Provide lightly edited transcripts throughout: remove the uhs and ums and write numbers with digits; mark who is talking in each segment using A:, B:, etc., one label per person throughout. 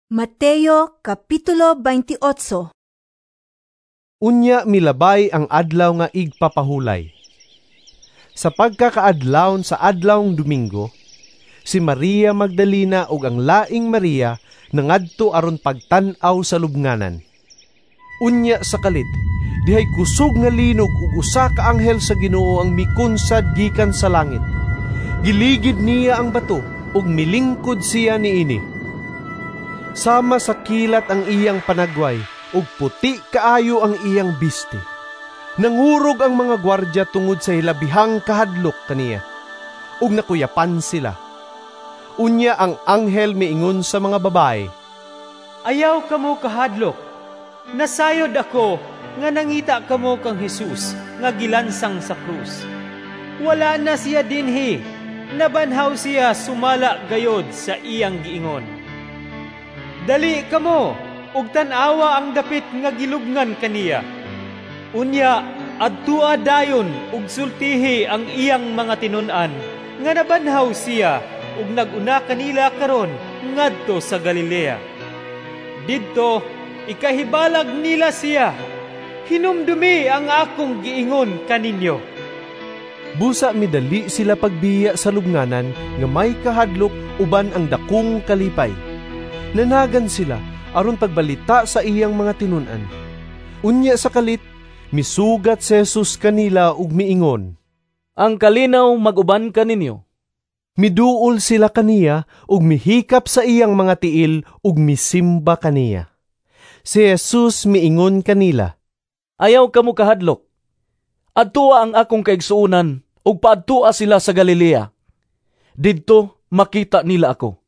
A: Mateo Kapitulo 28.
B: Unya milabay ang adlaw nga igpapahulay. Sa pagkakaadlawon sa adlawng Domingo, si Maria Magdalena ug ang laing Maria nangadto aron pagtan-aw sa lubnganan. Unya sa kalit, dihay kusog nga linog ug usa ka anghel sa Ginoo ang mikunsad gikan sa langit. Giligid niya ang bato ug milingkod siya niini. Sama sa kilat ang iyang panagway, ug puti kaayo ang iyang biste. Nangurog ang mga gwardya tungod sa hilabihang kahadlok kaniya, ug nakuyapan sila. Unya ang anghel miingon sa mga babae,
C: "Ayaw kamo kahadlok, nasayod ako nga nangita kamo kang Jesus nga gilansang sa krus. Wala na siya dinhi, nabanhaw siya sumala gayod sa iyang giingon. Dali kamo, ug tan-awa ang dapit nga gilubngan kaniya. Unya, adtua dayon ug sultihi ang iyang mga tinun-an, nga nabanhaw siya, ug nag-una kanila karon ngadto sa Galilea. Didto, ikahibalag nila siya. Hinumdumi ang akong giingon kaninyo."
B: Busa midali sila pagbiya sa lubnganan nga may kahadlok uban ang dakong kalipay. Nanagan sila aron pagbalita sa iyang mga tinun-an. Unya sa kalit, misugat si Jesus kanila ug miingon,
D: "Ang kalinaw mag-uban kaninyo."
B: Miduol sila kaniya ug mihikap sa iyang mga tiil ug misimba kaniya. Si Jesus miingon kanila,
D: "Ayaw kamo kahadlok. Adtua ang akong kaigsuonan ug paadtua sila sa Galilea. Didto makita nila ako."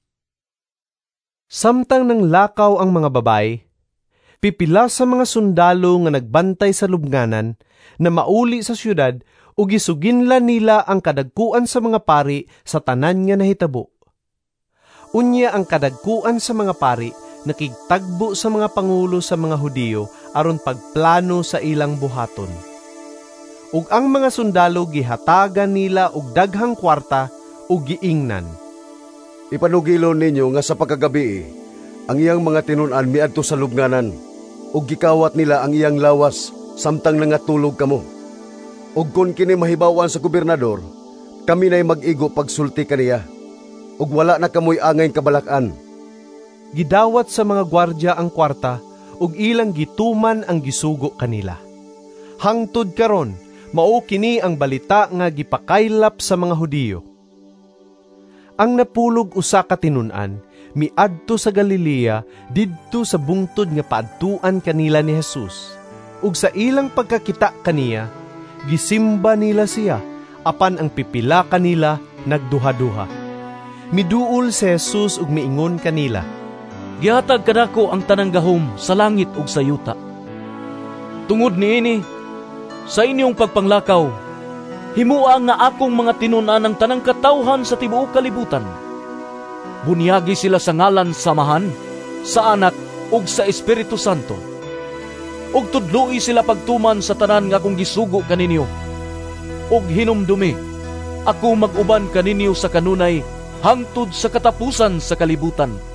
B: Samtang nang lakaw ang mga babae, pipila sa mga sundalo nga nagbantay sa lubnganan na mauli sa syudad ug gisuginla nila ang kadagkuan sa mga pari sa tanan nga nahitabo. Unya ang kadagkuan sa mga pari nakigtagbo sa mga pangulo sa mga Hudiyo aron pagplano sa ilang buhaton. Ug ang mga sundalo gihatagan nila og daghang kwarta ug giingnan,
E: "Ipanugilo ninyo nga sa pagkagabi, ang iyang mga tinun-an miadto sa lubnganan, ug gikawat nila ang iyang lawas samtang nangatulog kamo. Ug kun kini mahibawan sa gobernador, kami na'y mag-igo pagsulti kaniya, ug wala na kamoy angay kabalak-an."
B: Gidawat sa mga gwardya ang kwarta ug ilang gituman ang gisugo kanila. Hangtod karon, mao kini ang balita nga gipakaylap sa mga Hudiyo. Ang napulog usa ka tinun-an miadto sa Galilea didto sa bungtod nga paadtuan kanila ni Jesus. Ug sa ilang pagkakita kaniya, gisimba nila siya, apan ang pipila kanila nagduha-duha. Miduol si Jesus ug miingon kanila,
D: "Gihatag kadako ang tanang gahom sa langit ug sa yuta. Tungod niini, sa inyong pagpanglakaw, himua nga akong mga tinun-an ang tanang katawhan sa tibuok kalibutan. Bunyagi sila sa ngalan samahan, sa Anak ug sa Espiritu Santo. Ug tudloi sila pagtuman sa tanan nga akong gisugo kaninyo. Ug hinumdumi, ako mag-uban kaninyo sa kanunay hangtod sa katapusan sa kalibutan."